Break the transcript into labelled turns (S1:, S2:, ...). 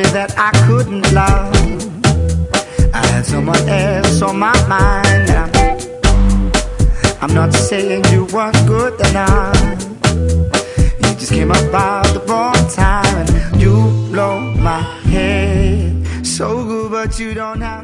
S1: somebody that I couldn't love. I had someone else on my mind. I'm not saying you weren't good enough. You just came about the wrong time, and you blow my head so good, but you don't have